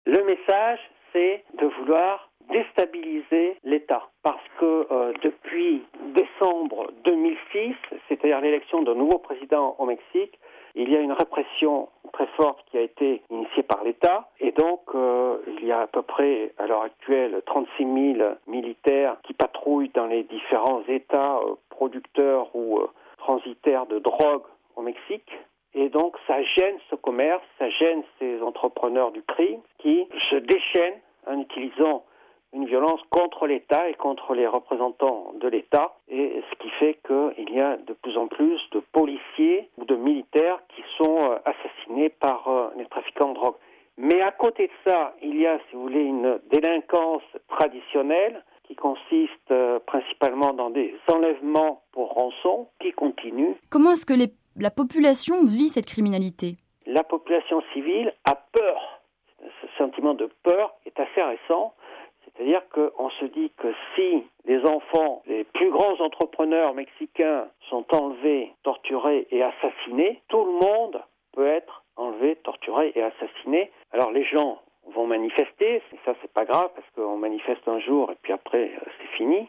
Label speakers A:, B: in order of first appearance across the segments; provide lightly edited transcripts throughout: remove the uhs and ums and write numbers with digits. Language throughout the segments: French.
A: Le message, c'est de vouloir déstabiliser l'État. Parce que depuis décembre 2006, c'est-à-dire l'élection d'un nouveau président au Mexique, il y a une répression très forte qui a été initiée par l'État. Et donc, il y a à peu près, à l'heure actuelle, 36 000 militaires qui patrouillent dans les différents États producteurs ou transitaires de drogue au Mexique. Et donc, ça gêne ce commerce, ça gêne ces entrepreneurs du crime qui se déchaînent en utilisant une violence contre l'État et contre les représentants de l'État, et ce qui fait qu'il y a de plus en plus de policiers ou de militaires qui sont assassinés par les trafiquants de drogue. Mais à côté de ça, il y a, si vous voulez, une délinquance traditionnelle qui consiste principalement dans des enlèvements pour rançon qui continue.
B: Comment est-ce que la population vit cette criminalité ?
A: La population civile a peur. Ce sentiment de peur est assez récent. C'est-à-dire qu'on se dit que si les enfants, les plus grands entrepreneurs mexicains sont enlevés, torturés et assassinés, tout le monde peut être enlevé, torturé et assassiné. Alors les gens vont manifester, et ça c'est pas grave parce qu'on manifeste un jour et puis après c'est fini.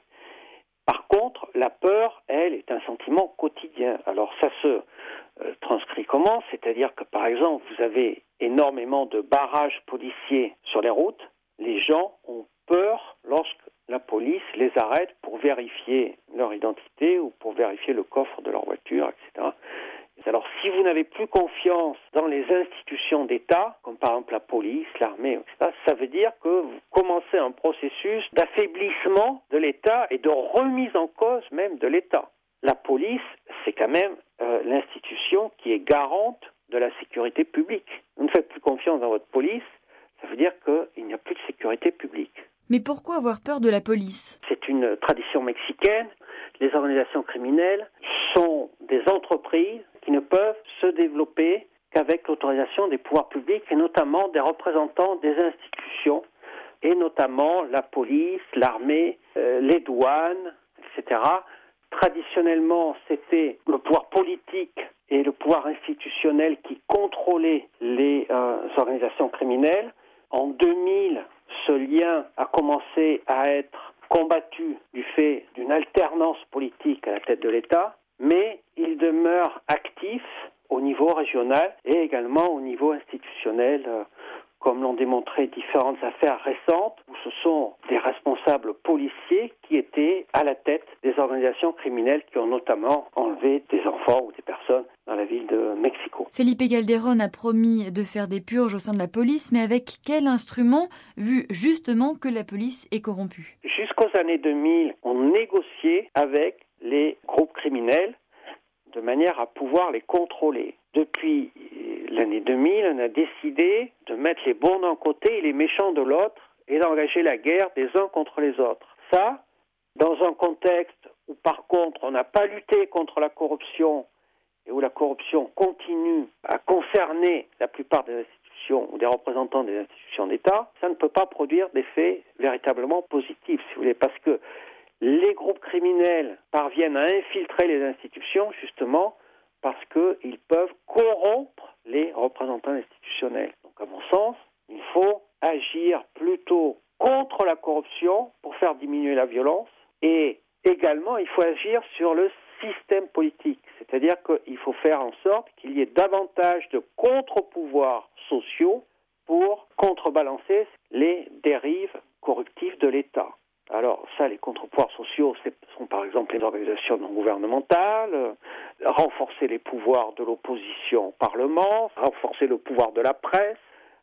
A: Par contre, la peur, elle, est un sentiment quotidien. Alors ça se transcrit comment ? C'est-à-dire que par exemple, vous avez énormément de barrages policiers sur les routes. Les gens ont peur lorsque la police les arrête pour vérifier leur identité ou pour vérifier le coffre de leur voiture, etc. Alors, si vous n'avez plus confiance dans les institutions d'État, comme par exemple la police, l'armée, etc., ça veut dire que vous commencez un processus d'affaiblissement de l'État et de remise en cause même de l'État. La police, c'est quand même l'institution qui est garante de la sécurité publique. Vous ne faites plus confiance dans votre police, ça veut dire qu'il n'y a plus de sécurité publique.
B: Mais pourquoi avoir peur de la police ?
A: C'est une tradition mexicaine. Les organisations criminelles sont des entreprises qui ne peuvent se développer qu'avec l'autorisation des pouvoirs publics et notamment des représentants des institutions et notamment la police, l'armée, les douanes, etc. Traditionnellement, c'était le pouvoir politique et le pouvoir institutionnel qui contrôlaient les organisations criminelles. En 2000, ce lien a commencé à être combattu du fait d'une alternance politique à la tête de l'État, mais il demeure actif au niveau régional et également au niveau institutionnel, comme l'ont démontré différentes affaires récentes, où ce sont des responsables policiers qui étaient à la tête des organisations criminelles qui ont notamment enlevé des enfants ou des personnes dans la ville de Mexico.
B: Felipe Calderón a promis de faire des purges au sein de la police, mais avec quel instrument, vu justement que la police est corrompue ?
A: Jusqu'aux années 2000, on négociait avec les groupes criminels de manière à pouvoir les contrôler. Depuis l'année 2000, on a décidé de mettre les bons d'un côté et les méchants de l'autre et d'engager la guerre des uns contre les autres. Ça, dans un contexte où par contre on n'a pas lutté contre la corruption et où la corruption continue à concerner la plupart des institutions ou des représentants des institutions d'État, ça ne peut pas produire d'effets véritablement positifs, si vous voulez, parce que les groupes criminels parviennent à infiltrer les institutions, justement, parce qu'ils peuvent corrompre les représentants institutionnels. Donc, à mon sens, il faut agir plutôt contre la corruption pour faire diminuer la violence et également, il faut agir sur le système politique. C'est-à-dire qu'il faut faire en sorte qu'il y ait davantage de contre-pouvoirs sociaux pour contrebalancer les dérives corruptives de l'État. Alors ça, les contre-pouvoirs sociaux, ce sont par exemple les organisations non gouvernementales, renforcer les pouvoirs de l'opposition au Parlement, renforcer le pouvoir de la presse,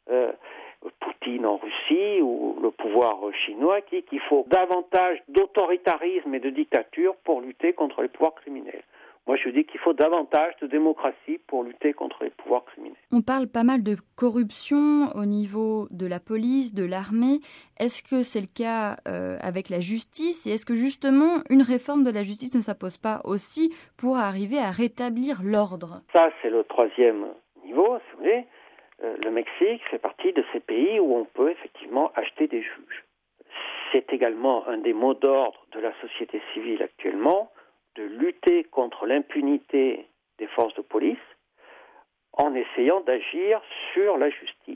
A: Poutine en Russie ou le pouvoir chinois, qu'il faut davantage d'autoritarisme et de dictature pour lutter contre les pouvoirs criminels. Moi, je dis qu'il faut davantage de démocratie pour lutter contre les pouvoirs criminels.
B: On parle pas mal de corruption au niveau de la police, de l'armée. Est-ce que c'est le cas avec la justice ? Et est-ce que justement, une réforme de la justice ne s'impose pas aussi pour arriver à rétablir l'ordre ?
A: Ça, c'est le troisième niveau, si vous voulez. Le Mexique fait partie de ces pays où on peut effectivement acheter des juges. C'est également un des mots d'ordre de la société civile actuellement, de lutter contre l'impunité des forces de police en essayant d'agir sur la justice.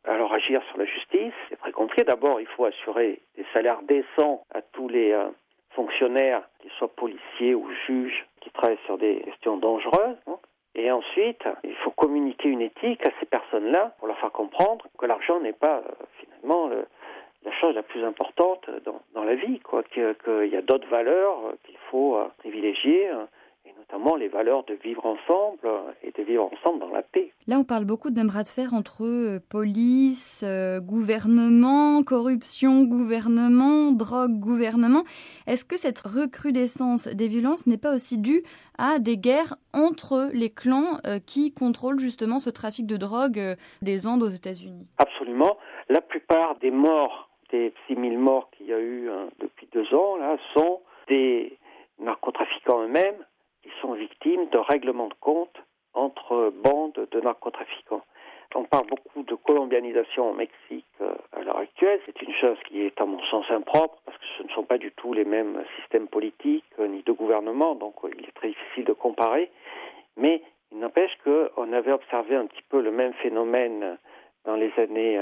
A: alors agir sur la justice, c'est très compliqué. D'abord, il faut assurer des salaires décents à tous les fonctionnaires, qu'ils soient policiers ou juges, qui travaillent sur des questions dangereuses. Et ensuite, il faut communiquer une éthique à ces personnes-là pour leur faire comprendre que l'argent n'est pas finalement la chose la plus importante dans la vie, qu'il y a d'autres valeurs qu'il faut privilégier, et notamment les valeurs de vivre ensemble et de vivre ensemble dans la paix.
B: Là, on parle beaucoup d'un bras de fer entre police, gouvernement, corruption, gouvernement, drogue, gouvernement. Est-ce que cette recrudescence des violences n'est pas aussi due à des guerres entre les clans qui contrôlent justement ce trafic de drogue des Andes aux États-Unis?
A: Absolument. La plupart des morts, des 6000 morts qu'il y a eu depuis 2 ans, là, sont des narcotrafiquants eux-mêmes qui sont victimes de règlements de compte entre bandes de narcotrafiquants. On parle beaucoup de colombianisation au Mexique à l'heure actuelle. C'est une chose qui est à mon sens impropre parce que ce ne sont pas du tout les mêmes systèmes politiques ni de gouvernement, donc il est très difficile de comparer. Mais il n'empêche qu'on avait observé un petit peu le même phénomène dans les années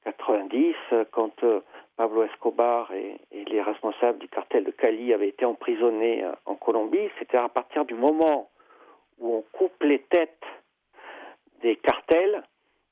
A: 90 quand Pablo Escobar et les responsables du cartel de Cali avaient été emprisonnés en Colombie. C'était à partir du moment où on coupe les têtes des cartels,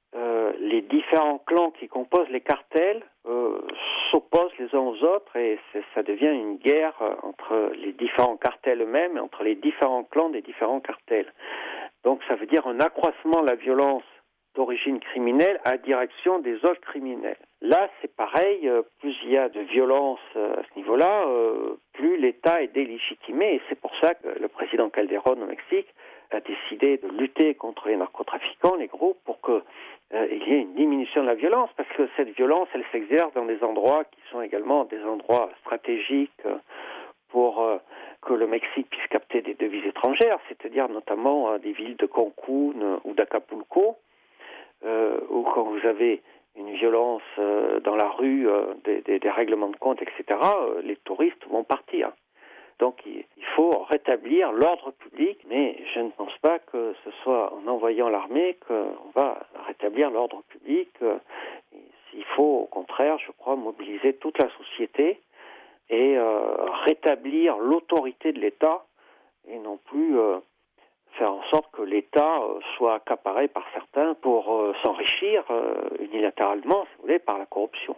A: les différents clans qui composent les cartels s'opposent les uns aux autres et ça devient une guerre entre les différents cartels eux-mêmes et entre les différents clans des différents cartels. Donc ça veut dire un accroissement de la violence d'origine criminelle à la direction des autres criminels. Là, c'est pareil, plus il y a de violence à ce niveau-là, plus l'État est délégitimé. Et c'est pour ça que le président Calderón au Mexique a décidé de lutter contre les narcotrafiquants, les groupes, pour qu'il y ait une diminution de la violence, parce que cette violence, elle s'exerce dans des endroits qui sont également des endroits stratégiques pour que le Mexique puisse capter des devises étrangères, c'est-à-dire notamment des villes de Cancún ou d'Acapulco, où quand vous avez une violence dans la rue, des règlements de compte, etc., les touristes vont partir. Donc il faut rétablir l'ordre public, mais je ne pense pas que ce soit en envoyant l'armée qu'on va rétablir l'ordre public. Il faut au contraire, je crois, mobiliser toute la société et rétablir l'autorité de l'État et non plus faire en sorte que l'État soit accaparé par certains pour s'enrichir unilatéralement, si vous voulez, par la corruption.